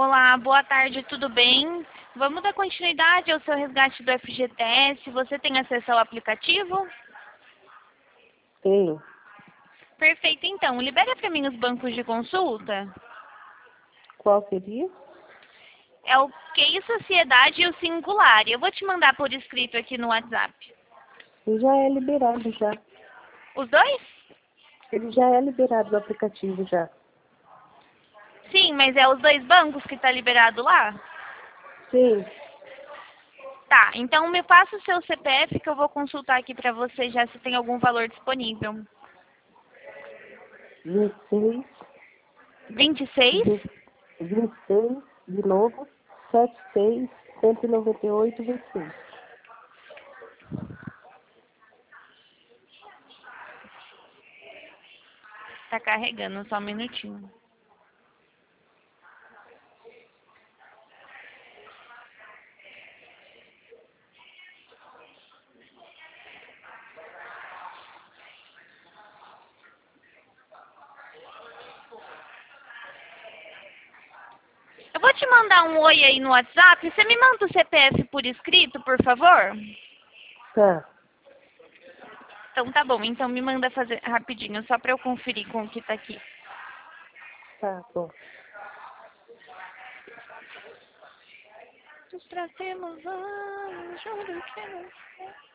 Olá, boa tarde, tudo bem? Vamos dar continuidade ao seu resgate do FGTS. Você tem acesso ao aplicativo? Tenho. Perfeito, então. Libera para mim os bancos de consulta. Qual seria? É o QI Sociedade e o Singular. Eu vou te mandar por escrito aqui no WhatsApp. Ele já é liberado já. Os dois? Ele já é liberado do aplicativo já. Sim, mas é os dois bancos que está liberado lá? Sim. Tá, então me passa o seu CPF que eu vou consultar aqui para você já se tem algum valor disponível. 26, 26? 26, de novo, 76, 198, 26. Tá carregando, só um minutinho. Eu vou te mandar um oi aí no WhatsApp. Você me manda o CPF por escrito, por favor? Tá, Então tá bom. Então me manda fazer rapidinho, só para eu conferir com o que tá aqui. tá bom. Nos trazemos anos, juro que não sei.